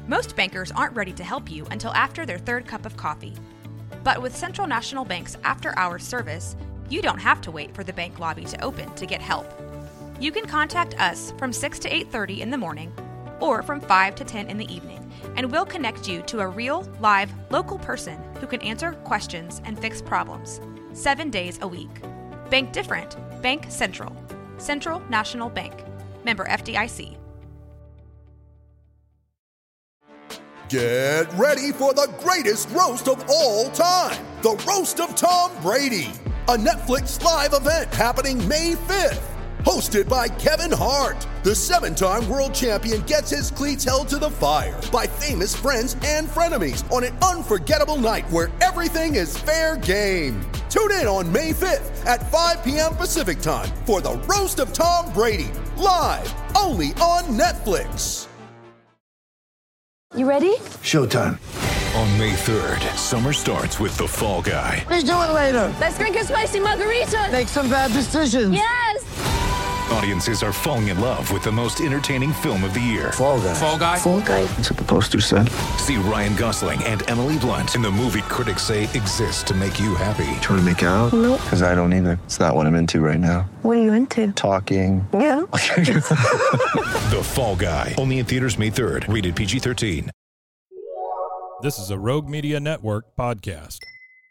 Most bankers aren't ready to help you until after their third cup of coffee. But with Central National Bank's after-hours service, you don't have to wait for the bank lobby to open to get help. You can contact us from 6 to 8:30 in the morning or from 5 to 10 in the evening, and we'll connect you to a real, live, local person who can answer questions and fix problems 7 days a week. Bank different. Bank Central. Central National Bank. Member FDIC. Get ready for the greatest roast of all time, the Roast of Tom Brady, a Netflix live event happening May 5th. Hosted by Kevin Hart, the 7-time world champion gets his cleats held to the fire by famous friends and frenemies on an unforgettable night where everything is fair game. Tune in on May 5th at 5 p.m. Pacific time for the Roast of Tom Brady, live only on Netflix. You ready? Showtime. On May 3rd, summer starts with The Fall Guy. Let's do it later. Let's drink a spicy margarita. Make some bad decisions. Yes! Audiences are falling in love with the most entertaining film of the year. Fall Guy. Fall Guy. Fall Guy. That's what the poster said. See Ryan Gosling and Emily Blunt in the movie critics say exists to make you happy. Trying to make it out? Nope. Because I don't either. It's not what I'm into right now. What are you into? Talking. Yeah. The Fall Guy. Only in theaters May 3rd. Rated PG-13. This is a Rogue Media Network podcast.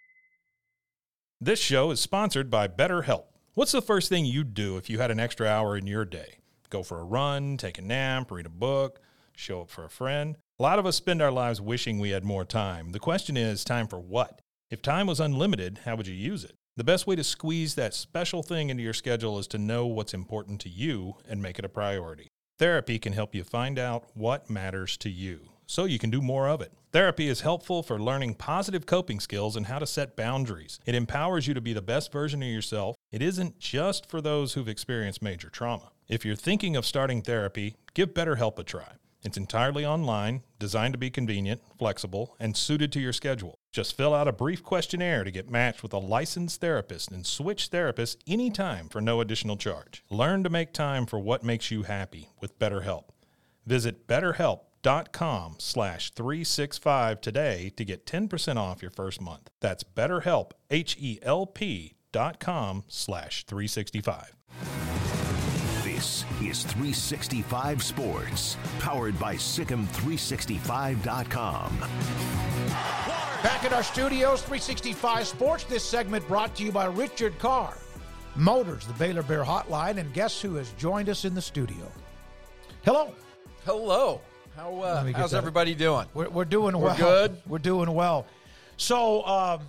This show is sponsored by BetterHelp. What's the first thing you'd do if you had an extra hour in your day? Go for a run, take a nap, read a book, show up for a friend? A lot of us spend our lives wishing we had more time. The question is, time for what? If time was unlimited, how would you use it? The best way to squeeze that special thing into your schedule is to know what's important to you and make it a priority. Therapy can help you find out what matters to you, so you can do more of it. Therapy is helpful for learning positive coping skills and how to set boundaries. It empowers you to be the best version of yourself. It isn't just for those who've experienced major trauma. If you're thinking of starting therapy, give BetterHelp a try. It's entirely online, designed to be convenient, flexible, and suited to your schedule. Just fill out a brief questionnaire to get matched with a licensed therapist and switch therapists anytime for no additional charge. Learn to make time for what makes you happy with BetterHelp. Visit BetterHelp.com/365 today to get 10% off your first month. That's BetterHelp, HELP.com/365. This is 365 Sports, powered by Sikkim365.com. Back at our studios, 365 Sports. This segment brought to you by Richard Carr Motors, the Baylor Bear Hotline, and guess who has joined us in the studio? Hello. Hello. How's everybody doing? We're doing well. We're good? We're doing well. So,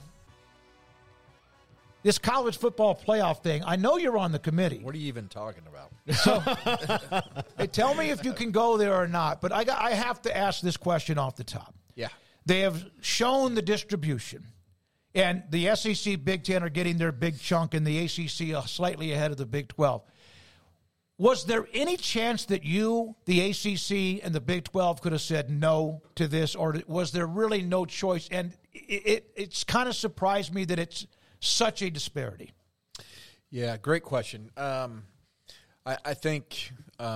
this college football playoff thing, I know you're on the committee. What are you even talking about? So, hey, tell me if you can go there or not, but I have to ask this question off the top. Yeah. They have shown the distribution, and the SEC, Big Ten are getting their big chunk, and the ACC slightly ahead of the Big 12. Was there any chance that you, the ACC, and the Big 12 could have said no to this, or was there really no choice? And it's kind of surprised me that it's such a disparity. Yeah, great question. I think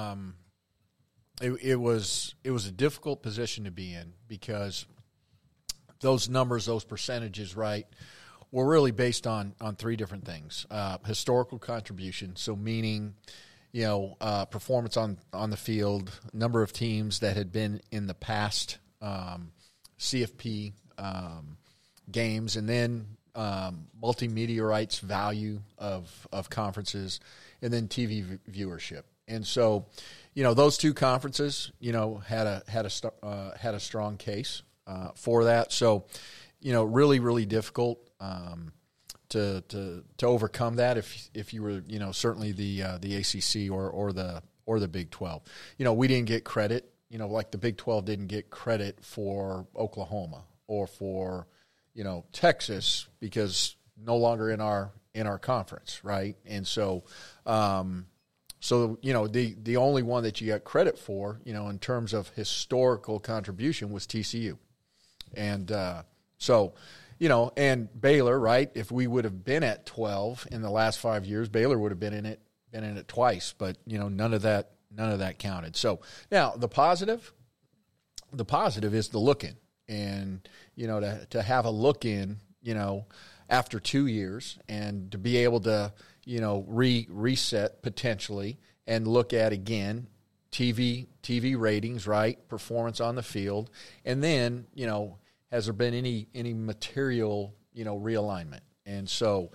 it was a difficult position to be in because those numbers, those percentages, right, were really based on three different things. Historical contribution, so meaning, performance on the field, number of teams that had been in the past CFP games, and then multimedia rights value of conferences, and then TV viewership. And so, those two conferences, had a strong case for that. So, really, really difficult to overcome that if you were, certainly the ACC or the Big 12. We didn't get credit, like the Big 12 didn't get credit for Oklahoma or for, Texas, because no longer in our conference, right? And so the only one that you got credit for, in terms of historical contribution was TCU. And and Baylor, right? If we would have been at 12 in the last 5 years, Baylor would have been in it twice. But none of that counted. So now the positive the positive is the look-in. And, to have a look-in, after 2 years and to be able to, reset potentially and look at, again, TV ratings, right, performance on the field, and then, has there been any material, realignment? And so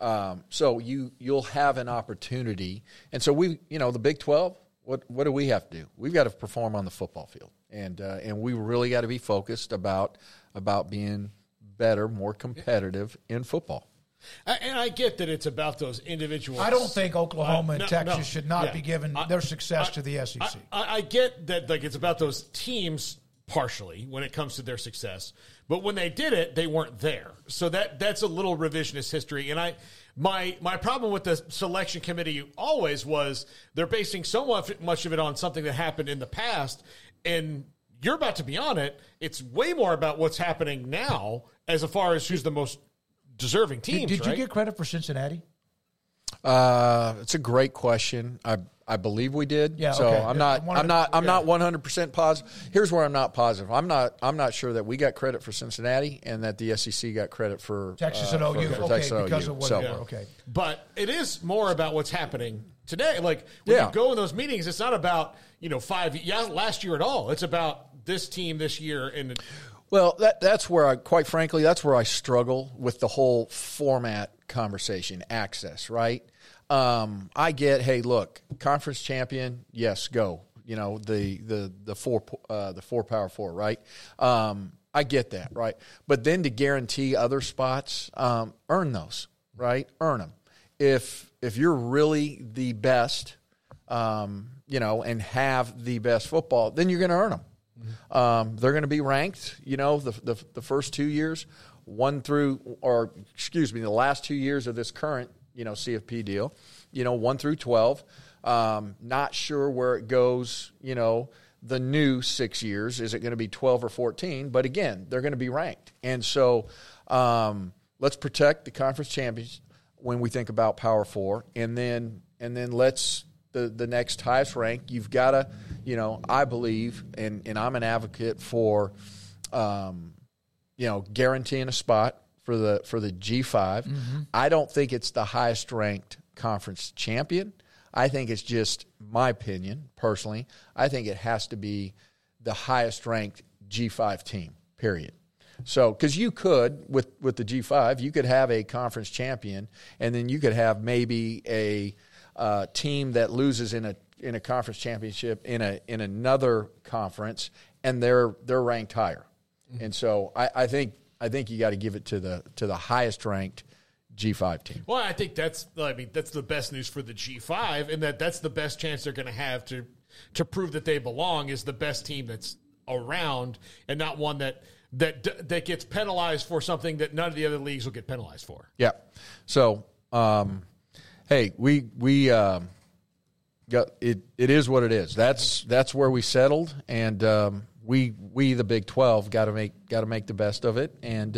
you'll have an opportunity. And so the Big 12, what do we have to do? We've got to perform on the football field, and we really got to be focused about being better, more competitive in football. And I get that it's about those individuals. I don't think Oklahoma and Texas should not be given their success to the SEC. I get that, like, it's about those teams partially when it comes to their success, but when they did it, they weren't there. So that's a little revisionist history. And my problem with the selection committee always was they're basing so much of it on something that happened in the past, and you're about to be on it. It's way more about what's happening now as far as who's the most deserving teams. Did you get credit for Cincinnati? It's a great question. I believe we did. Yeah. So okay. I'm not 100% positive. Here's where I'm not positive. I'm not sure that we got credit for Cincinnati and that the SEC got credit for Texas and OU. For Texas and because OU. of what okay. But it is more about what's happening today. Like when you go in those meetings, it's not about last year at all. It's about this team this year and. Well, that's where quite frankly, that's where I struggle with the whole format conversation, access, right? I get, hey, look, conference champion, yes, go. The four Power Four, right? I get that, right? But then to guarantee other spots, earn those, right? Earn them. If you're really the best, and have the best football, then you're going to earn them. They're going to be ranked, the first 2 years, the last 2 years of this current, CFP deal, 1 through 12. Not sure where it goes, the new 6 years. Is it going to be 12 or 14? But again, they're going to be ranked. And so let's protect the conference champions when we think about Power Four. And then let's the next highest rank, you've got to, I believe, and I'm an advocate for, guaranteeing a spot for the G5. Mm-hmm. I don't think it's the highest ranked conference champion. I think it's just my opinion, personally. I think it has to be the highest ranked G5 team, period. So, because you could, with the G5, you could have a conference champion, and then you could have maybe a team that loses in a conference championship in another conference, and they're ranked higher. Mm-hmm. And so I think you got to give it to the highest ranked G5 team. Well, I think that's the best news for the G5, and that's the best chance they're going to have to prove that they belong is the best team that's around, and not one that gets penalized for something that none of the other leagues will get penalized for. Yeah. So, hey, we got it. It is what it is. That's where we settled, and we the Big 12 got to make the best of it. And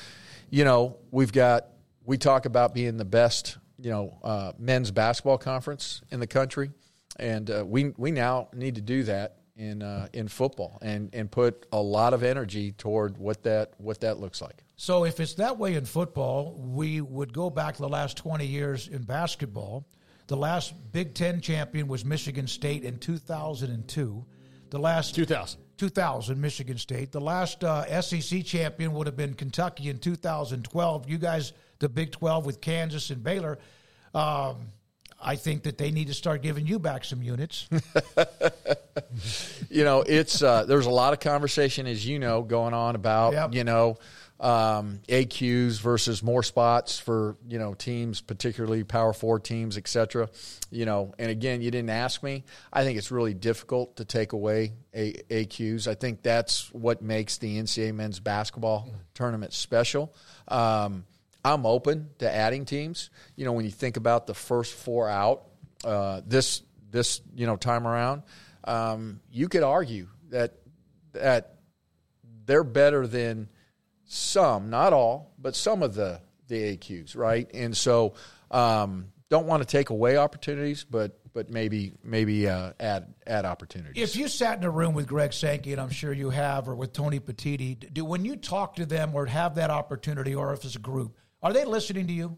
we talk about being the best men's basketball conference in the country, and we now need to do that in football and put a lot of energy toward what that looks like. So if it's that way in football, we would go back the last 20 years in basketball. The last Big Ten champion was Michigan State in 2002. The last 2000 Michigan State. The last SEC champion would have been Kentucky in 2012. You guys, the Big 12 with Kansas and Baylor. I think that they need to start giving you back some units. It's there's a lot of conversation, as going on about AQs versus more spots for teams, particularly Power 4 teams, etc. And again, you didn't ask me. I think it's really difficult to take away AQs. I think that's what makes the NCAA men's basketball tournament special. I'm open to adding teams. When you think about the first four out, this time around, you could argue that they're better than some, not all, but some of the AQs, right? And so don't want to take away opportunities, but maybe add opportunities. If you sat in a room with Greg Sankey, and I'm sure you have, or with Tony Petitti, when you talk to them or have that opportunity, or if it's a group, are they listening to you?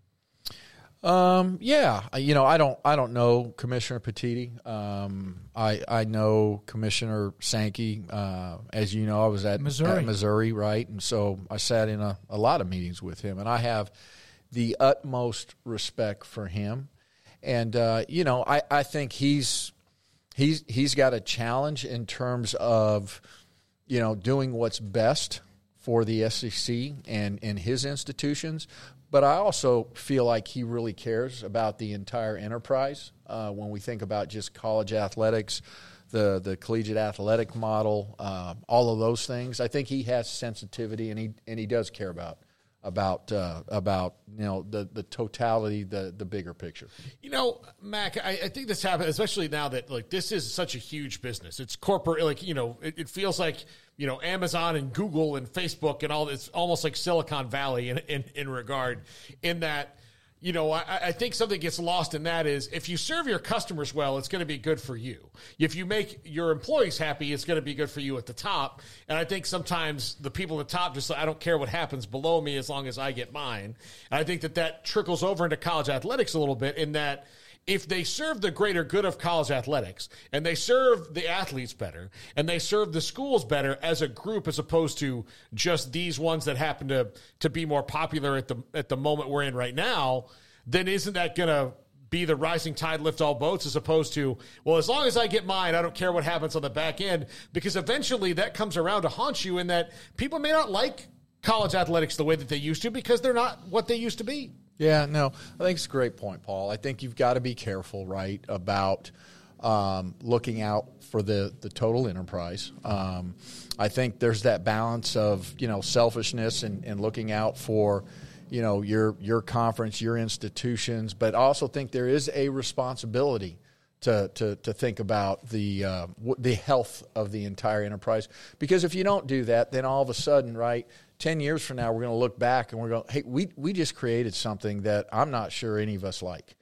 Yeah, I don't know Commissioner Petitti. I know Commissioner Sankey. As you know, I was at Missouri, right? And so I sat in a lot of meetings with him, and I have the utmost respect for him. And I think he's got a challenge in terms of doing what's best for the SEC and his institutions. But I also feel like he really cares about the entire enterprise when we think about just college athletics, the collegiate athletic model, all of those things. I think he has sensitivity, and he does care about the totality, the bigger picture. Mac, I think this happened, especially now that this is such a huge business. It's corporate, it feels like Amazon and Google and Facebook and all. It's almost like Silicon Valley in regard, in that. I think something gets lost in that is if you serve your customers well, it's going to be good for you. If you make your employees happy, it's going to be good for you at the top. And I think sometimes the people at the top just I don't care what happens below me as long as I get mine. And I think that trickles over into college athletics a little bit, in that if they serve the greater good of college athletics and they serve the athletes better and they serve the schools better as a group, as opposed to just these ones that happen to be more popular at the moment we're in right now, then isn't that going to be the rising tide lift all boats, as opposed to, well, as long as I get mine, I don't care what happens on the back end? Because eventually that comes around to haunt you, in that people may not like college athletics the way that they used to because they're not what they used to be. Yeah, no, I think it's a great point, Paul. I think you've got to be careful, right, about looking out for the total enterprise. I think there's that balance of, selfishness and looking out for, your conference, your institutions, but I also think there is a responsibility to think about the health of the entire enterprise. Because if you don't do that, then all of a sudden, right, 10 years from now, we're going to look back and we're going, hey, we just created something that I'm not sure any of us like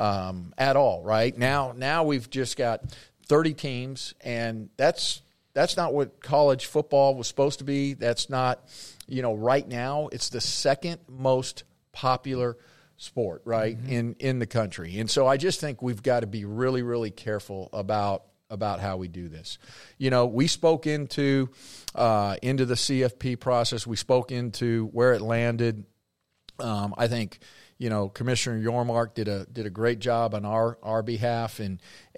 at all, right? Now we've just got 30 teams, and that's not what college football was supposed to be. That's not, right now it's the second most popular sport, right, in the country. And so I just think we've got to be really, really careful about how we do this. We spoke into the CFP process. We spoke into where it landed. I think, Commissioner Yormark did a great job on our behalf, and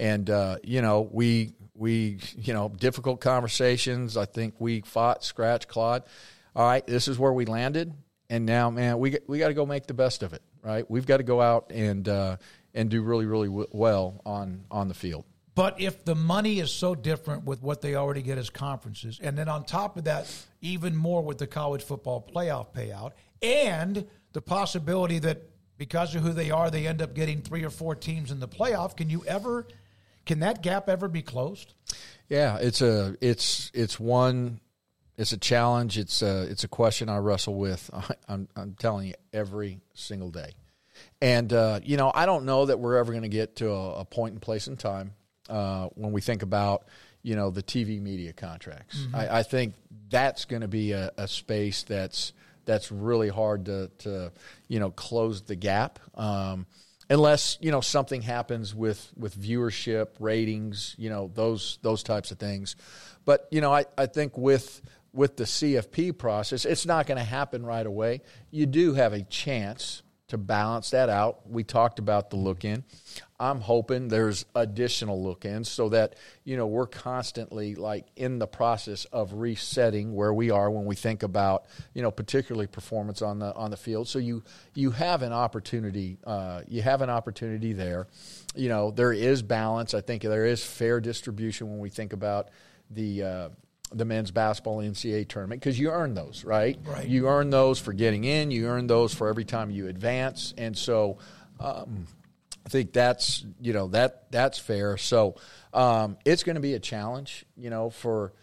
we difficult conversations. I think we fought, scratched, clawed. All right, this is where we landed, and now, man, we got to go make the best of it, right? We've got to go out and do really, really well on the field. But if the money is so different with what they already get as conferences, and then on top of that, even more with the college football playoff payout, and the possibility that because of who they are, they end up getting 3 or 4 teams in the playoff, can that gap ever be closed? Yeah, it's a challenge. It's a question I wrestle with. I'm telling you, every single day. And I don't know that we're ever going to get to a point and place in time when we think about, the TV media contracts. Mm-hmm. I think that's going to be a space that's really hard to close the gap. Unless, something happens with viewership, ratings, those types of things. But, I think with the CFP process, it's not going to happen right away. You do have a chance to balance that out. We talked about the look-in. I'm hoping there's additional look-ins so that, we're constantly in the process of resetting where we are when we think about, particularly performance on the field. So you have an opportunity. There. There is balance. I think there is fair distribution when we think about the men's basketball NCAA tournament, because you earn those, right? Right. You earn those for getting in. You earn those for every time you advance. And so I think that's fair. So it's going to be a challenge, for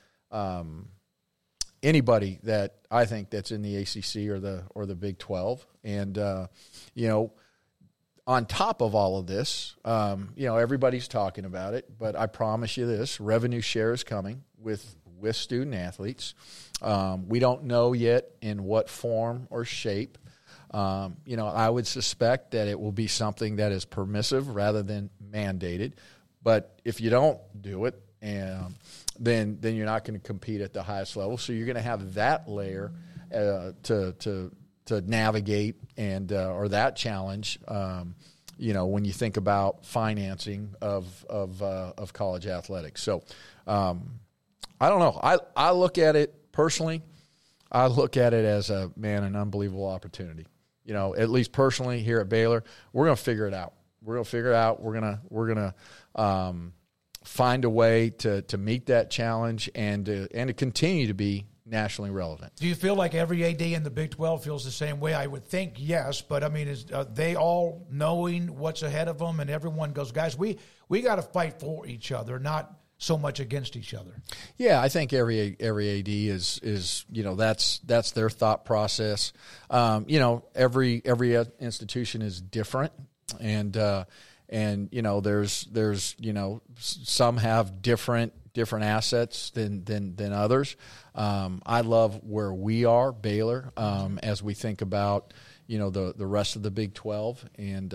anybody that I think that's in the ACC or the Big 12. And, on top of all of this, everybody's talking about it, but I promise you this, revenue share is coming with student athletes. We don't know yet in what form or shape. I would suspect that it will be something that is permissive rather than mandated. But if you don't do it, then you're not going to compete at the highest level. So you're going to have that layer to navigate and or that challenge. When you think about financing of college athletics. So I don't know. I look at it personally. I look at it as an unbelievable opportunity. At least personally here at Baylor, we're going to figure it out. We're going to find a way to meet that challenge and to continue to be nationally relevant. Do you feel like every AD in the Big 12 feels the same way? I would think yes, but I mean, is they all knowing what's ahead of them, and everyone goes, guys, we got to fight for each other, not so much against each other? Yeah, I think every AD is that's their thought process. Every institution is different, and there's some have different assets than others. I love where we are, Baylor, as we think about the rest of the Big 12, and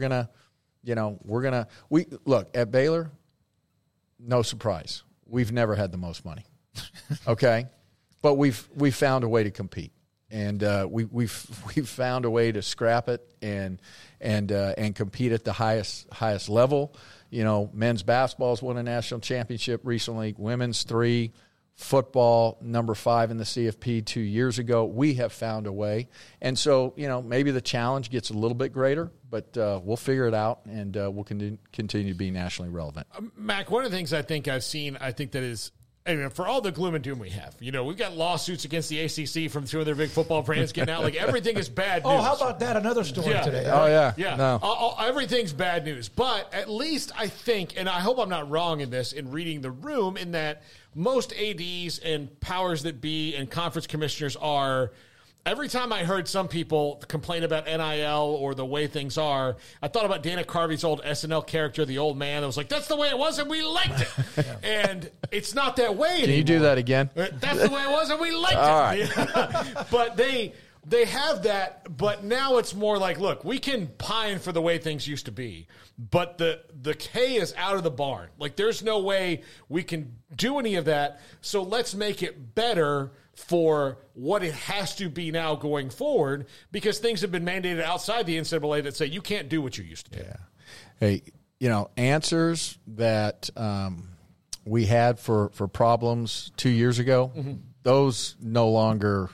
we look at Baylor. No surprise, we've never had the most money, okay, but we've found a way to compete, and we've found a way to scrap it and compete at the highest level. Men's basketball has won a national championship recently. Women's 3, football number 5 in the CFP 2 years ago. We have found a way, and so maybe the challenge gets a little bit greater, but we'll figure it out, and we'll continue to be nationally relevant. Mac, one of the things I think I've seen, I think that is. For all the gloom and doom we have, we've got lawsuits against the ACC from 2 other big football brands getting out. Like, everything is bad news. Oh, how about that? Another story today. Oh, yeah. Yeah. No. Everything's bad news. But at least I think, and I hope I'm not wrong in this, in reading the room, in that most ADs and powers that be and conference commissioners are. Every time I heard some people complain about NIL or the way things are, I thought about Dana Carvey's old SNL character, the old man that was like, that's the way it was and we liked it. And it's not that way anymore. Can you do that again? That's the way it was and we liked All it. Right. But they have that, but now it's more like, look, we can pine for the way things used to be, but the K is out of the barn. Like, there's no way we can do any of that, so let's make it better for what it has to be now going forward, because things have been mandated outside the NCAA that say you can't do what you used to do. Yeah. Hey, answers that we had for problems 2 years ago, those no longer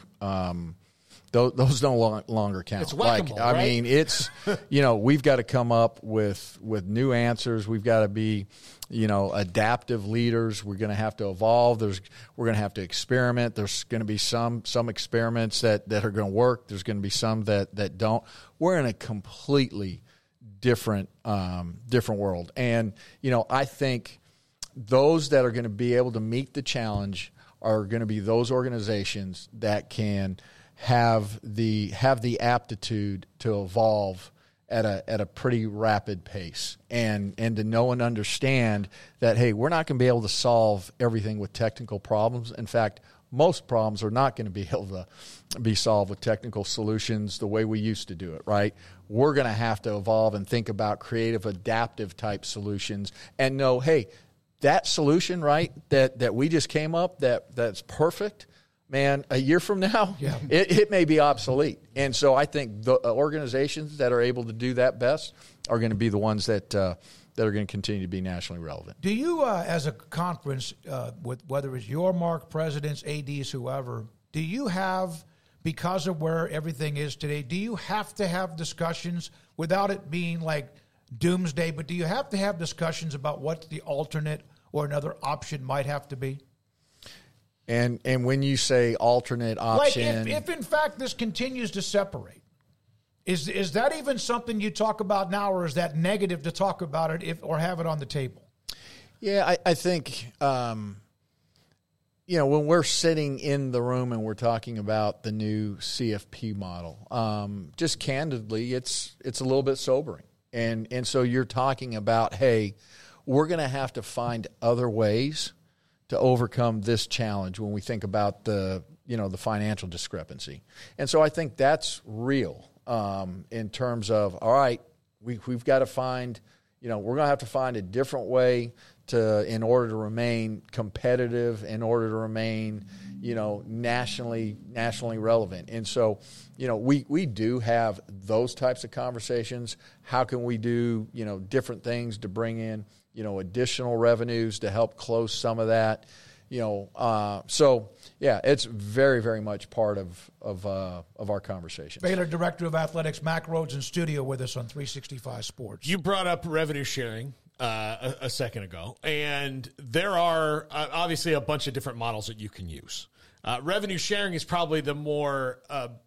those no longer count. It's whack-a-mole, I mean, it's we've got to come up with new answers. We've got to be adaptive leaders. We're going to have to evolve. We're going to have to experiment. There's going to be some experiments that are going to work. There's going to be some that don't. We're in a completely different world, and I think those that are going to be able to meet the challenge are going to be those organizations that can have the aptitude to evolve at a pretty rapid pace, and to know and understand that, hey, we're not going to be able to solve everything with technical problems. In fact, most problems are not going to be able to be solved with technical solutions the way we used to do it, right? We're going to have to evolve and think about creative, adaptive type solutions, and know, hey, that solution, right, that we just came up, that's perfect, man, a year from now, it may be obsolete. And so I think the organizations that are able to do that best are going to be the ones that are going to continue to be nationally relevant. Do you, as a conference, with whether it's your mark, presidents, ADs, whoever, do you have, because of where everything is today, do you have to have discussions without it being like doomsday, but do you have to have discussions about what the alternate or another option might have to be? And when you say alternate option, like if in fact this continues to separate, is that even something you talk about now, or is that negative to talk about it or have it on the table? Yeah, I think when we're sitting in the room and we're talking about the new CFP model, just candidly, it's a little bit sobering. And so you're talking about, hey, we're going to have to find other ways to overcome this challenge when we think about the financial discrepancy. And so I think that's real in terms of, all right, we've got to find, we're going to have to find a different way in order to remain competitive, in order to remain, nationally relevant. And so, we do have those types of conversations. How can we do, different things to bring in, additional revenues to help close some of that? So yeah, it's very, very much part of our conversation. Baylor Director of Athletics Mack Rhodes in studio with us on 365 Sports. You brought up revenue sharing a second ago, and there are obviously a bunch of different models that you can use. Revenue sharing is probably the more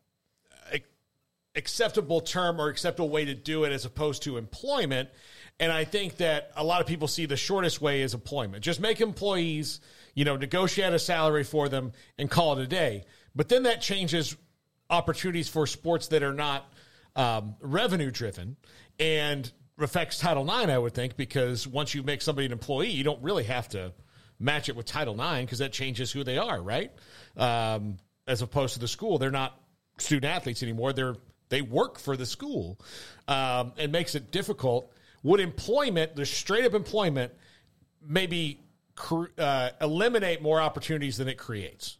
acceptable term or acceptable way to do it as opposed to employment. And I think that a lot of people see the shortest way as employment. Just make employees, negotiate a salary for them and call it a day. But then that changes opportunities for sports that are not revenue driven and affects Title IX, I would think, because once you make somebody an employee, you don't really have to match it with Title IX because that changes who they are, right? As opposed to the school. They're not student athletes anymore. They work for the school. It makes it difficult. Would employment, the straight up employment, maybe eliminate more opportunities than it creates?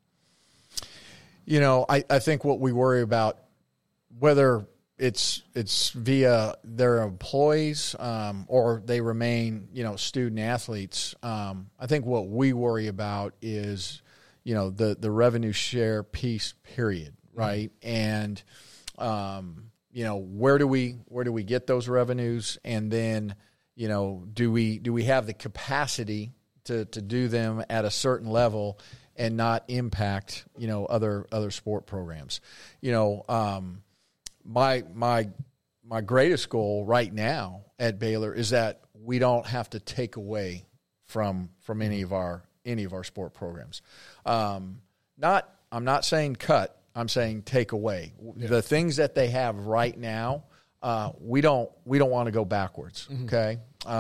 I think what we worry about, whether it's via their employees or they remain, student athletes, I think what we worry about is, the revenue share piece, period, right? And where do we get those revenues, and then do we have the capacity to do them at a certain level and not impact other sport programs? My greatest goal right now at Baylor is that we don't have to take away from any of our sport programs. I'm not saying cut. I'm saying take away. Yeah. The things that they have right now, we don't want to go backwards. Mm-hmm. Okay,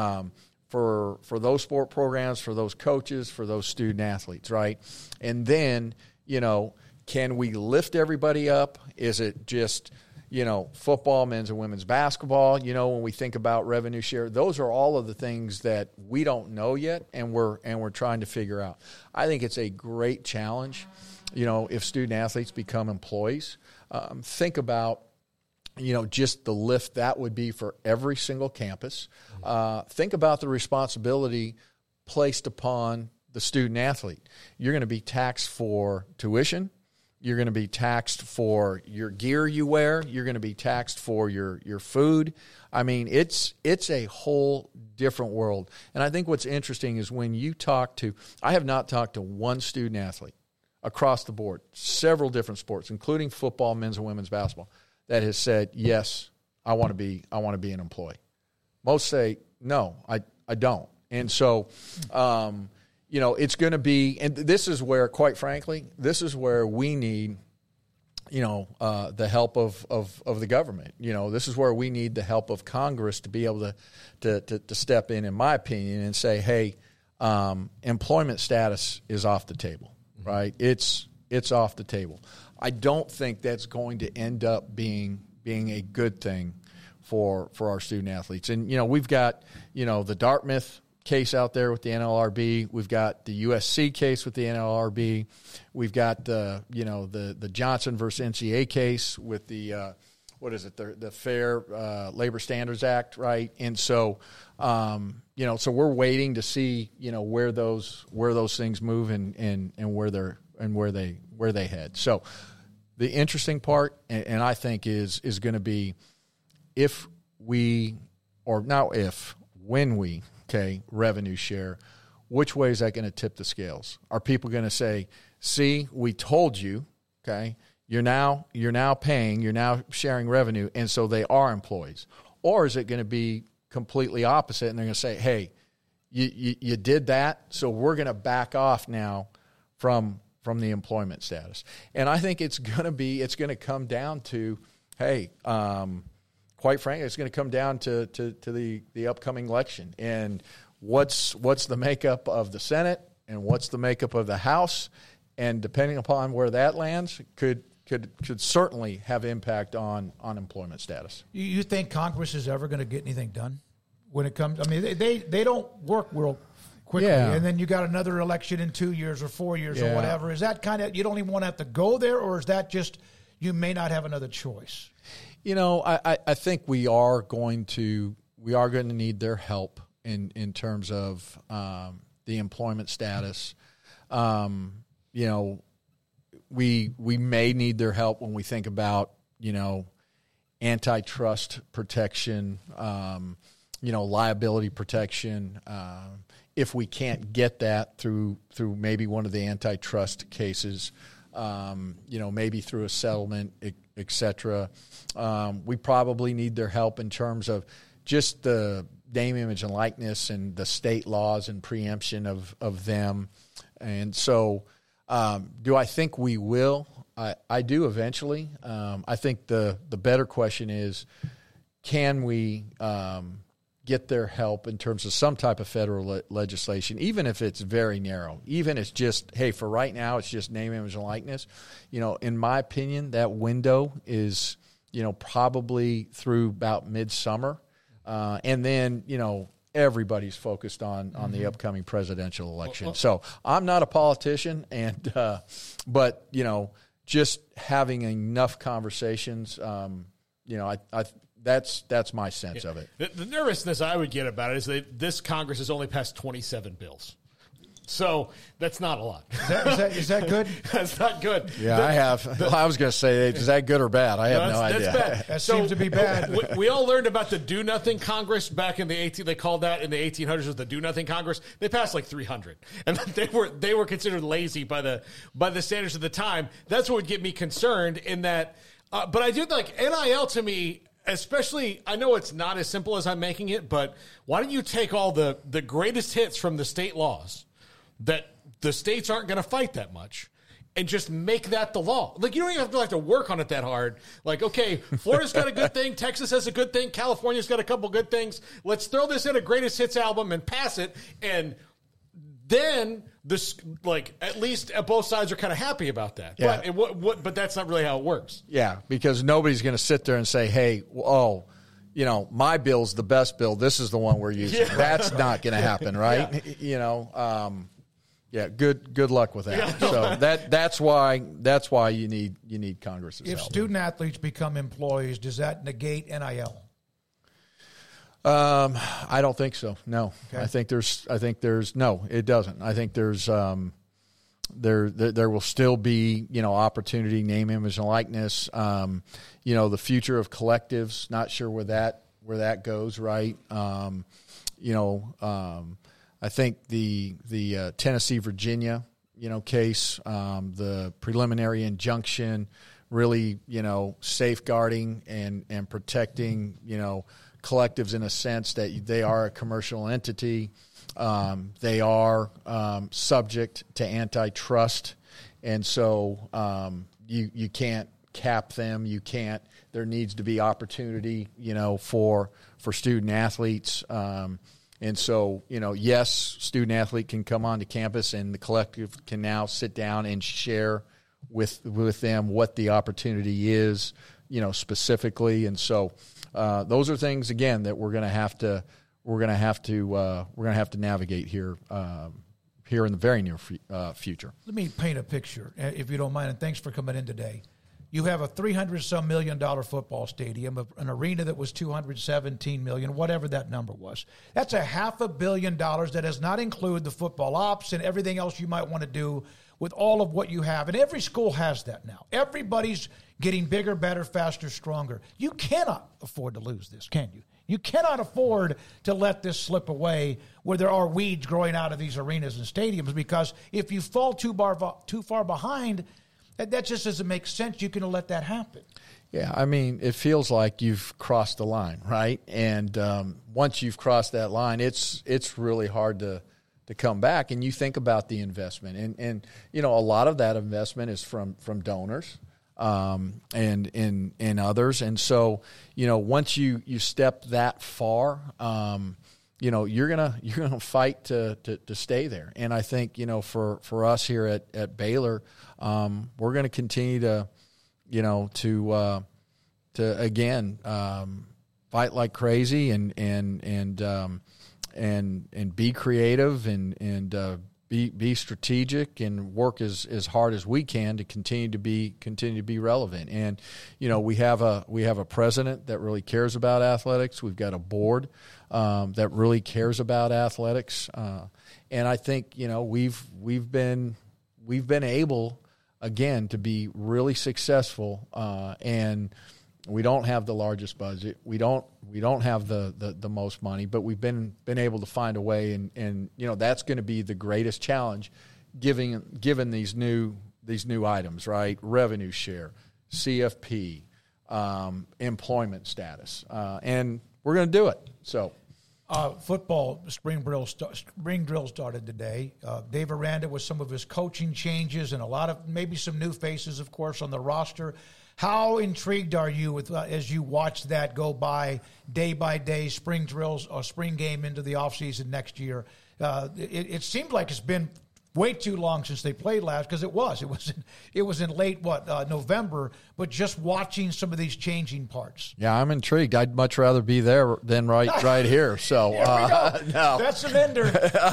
for those sport programs, for those coaches, for those student athletes, right? And then can we lift everybody up? Is it just football, men's and women's basketball? When we think about revenue share, those are all of the things that we don't know yet, and we're trying to figure out. I think it's a great challenge. If student athletes become employees, think about, just the lift that would be for every single campus. Think about the responsibility placed upon the student athlete. You're going to be taxed for tuition. You're going to be taxed for your gear you wear. You're going to be taxed for your food. I mean, it's a whole different world. And I think what's interesting is when you I have not talked to one student athlete across the board, several different sports, including football, men's and women's basketball, that has said, yes, I want to be an employee. Most say, no, I don't. And so, it's going to be, and this is where, quite frankly, we need, the help of the government. This is where we need the help of Congress to be able to step in my opinion, and say, hey, employment status is off the table. Right, it's off the table. I don't think that's going to end up being a good thing for our student athletes. And we've got the Dartmouth case out there with the NLRB. We've got the USC case with the NLRB. We've got the Johnson versus NCAA case with the the Fair Labor Standards Act, right? And so so we're waiting to see where those things move and where they head. So the interesting part, and I think is going to be when we revenue share, which way is that going to tip the scales? Are people going to say, "See, we told you, okay, you're now paying, you're now sharing revenue," and so they are employees? Or is it going to be completely opposite, and they're going to say, "Hey, you did that, so we're going to back off now from the employment status"? And I think it's going to come down to, hey, quite frankly, it's going to come down to the upcoming election and what's the makeup of the Senate and what's the makeup of the House, and depending upon where that lands, could certainly have impact on employment status. You think Congress is ever going to get anything done when it comes? I mean, they don't work real quickly, and then you got another election in 2 years or 4 years or whatever. Is that kind of, you don't even want to have to go there, or is that just you may not have another choice? You know, I think we are going to need their help in terms of the employment status. You know, we may need their help when we think about, you know, antitrust protection, you know, liability protection. If we can't get that through maybe one of the antitrust cases, you know, maybe through a settlement, et cetera. We probably need their help in terms of just the name, image, and likeness and the state laws and preemption of them. And so do I think we will? I do eventually. I think the better question is, can we get their help in terms of some type of federal legislation, even if it's very narrow, even if it's just, hey, for right now, it's just name, image, and likeness. You know, in my opinion, that window is, you know, probably through about midsummer. And then, you know, everybody's focused on the upcoming presidential election. So I'm not a politician, and but, you know, just having enough conversations, you know, that's my sense of it. The nervousness I would get about it is that this Congress has only passed 27 bills. So that's not a lot. Is that good? That's not good. Yeah, I was going to say, is that good or bad? I have no idea. That's bad. That seems to be bad. We all learned about the Do Nothing Congress back in the they called that in the 1800s was the Do Nothing Congress. They passed like 300, and they were considered lazy by the standards of the time. That's what would get me concerned in that. But I do like NIL to me. Especially, I know it's not as simple as I'm making it, but why don't you take all the greatest hits from the state laws that the states aren't going to fight that much and just make that the law? Like, you don't even have to work on it that hard. Like, okay, Florida's got a good thing, Texas has a good thing, California's got a couple good things. Let's throw this in a greatest hits album and pass it, and then this, like, at least both sides are kind of happy about that. Yeah. But that's not really how it works. Yeah, because nobody's going to sit there and say, hey, you know, my bill's the best bill. This is the one we're using. Yeah. That's not going to happen, right? Yeah. You know, good luck with that. Yeah. So that's why you need Congress's help. If student athletes become employees, does that negate NIL? I don't think so. No, okay. I think there's no, it doesn't. I think there's there will still be, you know, opportunity, name, image, and likeness. You know, the future of collectives, not sure where that goes, right? You know, I think the Tennessee, Virginia, you know, case, the preliminary injunction, really, you know, safeguarding and protecting, you know, collectives in a sense that they are a commercial entity. They are subject to antitrust, and so you can't cap them. You can't. There needs to be opportunity, you know, for student athletes. And so, you know, yes, student athlete can come onto campus, and the collective can now sit down and share with them what the opportunity is, you know, specifically. And so, those are things again that we're going to have to navigate here in the very near future. Let me paint a picture, if you don't mind, and thanks for coming in today. You have a $300-some million football stadium, an arena that was $217 million, whatever that number was. That's $500 million that does not include the football ops and everything else you might want to do with all of what you have. And every school has that now. Everybody's getting bigger, better, faster, stronger. You cannot afford to lose this, can you? You cannot afford to let this slip away where there are weeds growing out of these arenas and stadiums, because if you fall too far behind, that just doesn't make sense. You can let that happen. Yeah, I mean, it feels like you've crossed the line, right? And once you've crossed that line, it's really hard to come back. And you think about the investment, and you know, a lot of that investment is from donors. and others. And so, once you step that far, you're gonna fight to stay there. And I think, for us here at Baylor, we're going to continue to again fight like crazy and be creative and be strategic and work as hard as we can to continue to be relevant. And we have a president that really cares about athletics. We've got a board that really cares about athletics, and I think we've been able again to be really successful. And we don't have the largest budget. We don't have the most money, but we've been able to find a way, and that's going to be the greatest challenge, given these new items, right? Revenue share, CFP, employment status, and we're going to do it. So. Football spring drill started today. Dave Aranda with some of his coaching changes and a lot of maybe some new faces, of course, on the roster. How intrigued are you with as you watch that go by day, spring drills or spring game into the offseason next year? It seemed like it's been way too long since they played last, because it was in late November, but just watching some of these changing parts. Yeah, I'm intrigued. I'd much rather be there than right here. So no, that's an ender.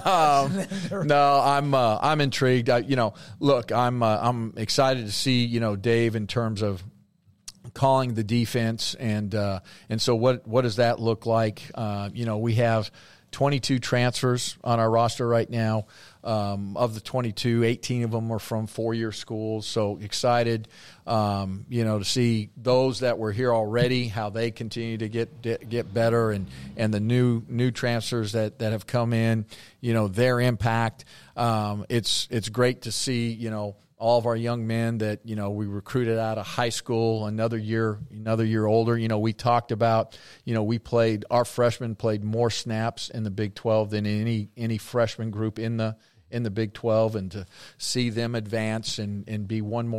No, I'm intrigued. Look, I'm excited to see Dave in terms of calling the defense, and so what does that look like? We have 22 transfers on our roster right now. Of the 22, 18 of them are from four-year schools. So excited, to see those that were here already, how they continue to get better, and the new transfers that have come in, their impact. It's great to see, all of our young men that, we recruited out of high school, another year older. We talked about, our freshmen played more snaps in the Big 12 than any freshman group in the Big 12, and to see them advance and be one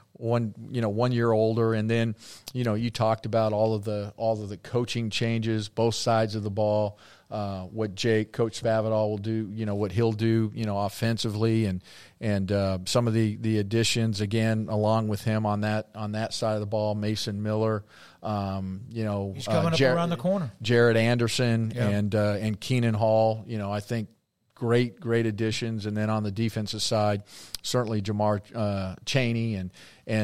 year older. And then, you talked about all of the coaching changes, both sides of the ball, what Coach Spavital will do, what he'll do, offensively, and some of the additions again along with him on that side of the ball. Mason Miller, he's coming up around the corner. Jared Anderson, yep. and Keenan Hall. I think great additions. And then on the defensive side, certainly Jamar Chaney and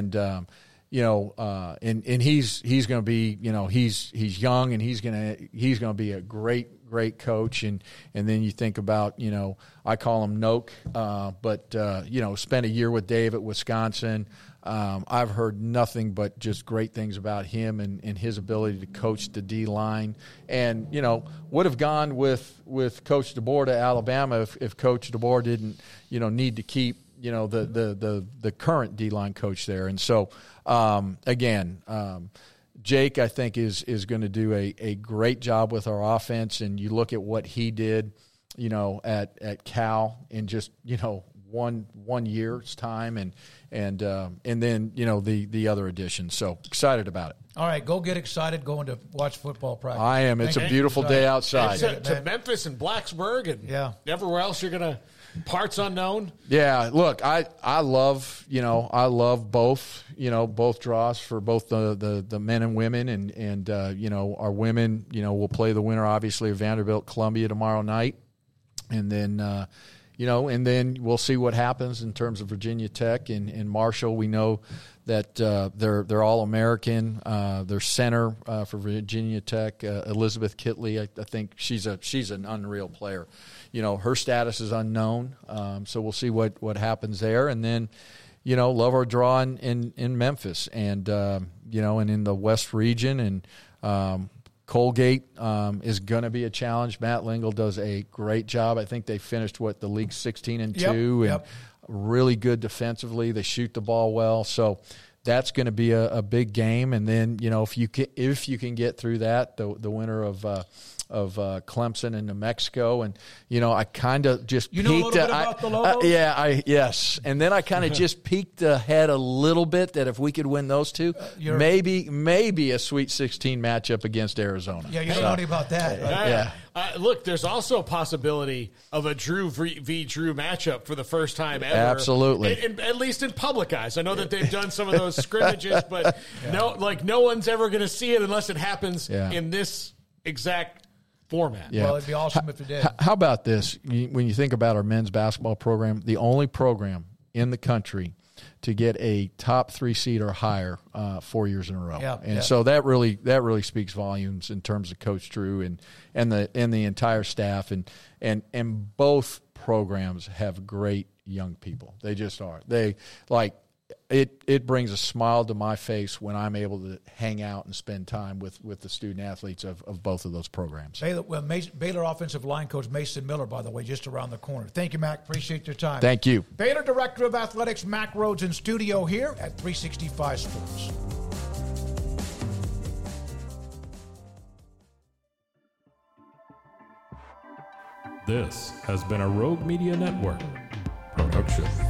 he's going to be, he's young, and he's going to be a great coach. And then you think about, I call him Noak, but spent a year with Dave at Wisconsin. I've heard nothing but just great things about him and his ability to coach the D-line. And, would have gone with Coach DeBoer to Alabama if Coach DeBoer didn't, need to keep, the current D-line coach there. And so, Jake, I think, is going to do a great job with our offense. And you look at what he did, at Cal in just, one year's time, and then the other additions. So excited about it. All right, go get excited going to watch football practice. I am. It's a beautiful day outside. To Memphis and Blacksburg and everywhere else you're going to parts unknown. Yeah, look, I love both, both draws for both the men and women, and our women, will play the winner obviously of Vanderbilt Columbia tomorrow night, and then and then we'll see what happens in terms of Virginia Tech and Marshall. We know that they're all American. Their center for Virginia Tech, Elizabeth Kitley, I think she's an unreal player. Her status is unknown, so we'll see what happens there. And then, love our draw in Memphis, and and in the West region, and Colgate is going to be a challenge. Matt Lingle does a great job. I think they finished the league 16-2, and really good defensively. They shoot the ball well, so that's going to be a big game. And then if you can get through that, the winner of Clemson and New Mexico, and I kind of just know a little bit about the Lobos? Yes, and then I kind of just peeked ahead a little bit that if we could win those two, maybe a Sweet 16 matchup against Arizona. Yeah, you don't know anything about that. Yeah. Look, there's also a possibility of a Drew v. Drew matchup for the first time ever. Absolutely. At least in public eyes. I know that they've done some of those scrimmages, but no one's ever going to see it unless it happens in this exact format. Yeah. Well, it'd be awesome if it did. How about this? When you think about our men's basketball program, the only program in the country to get a top 3 seed or higher 4 years in a row. So that really speaks volumes in terms of Coach Drew and the entire staff, and both programs have great young people. They just are. They it brings a smile to my face when I'm able to hang out and spend time with the student athletes of both of those programs. Baylor offensive line coach Mason Miller, by the way, just around the corner. Thank you, Mac. Appreciate your time. Thank you. Baylor Director of Athletics Mac Rhodes in studio here at 365 Sports. This has been a Rogue Media Network production.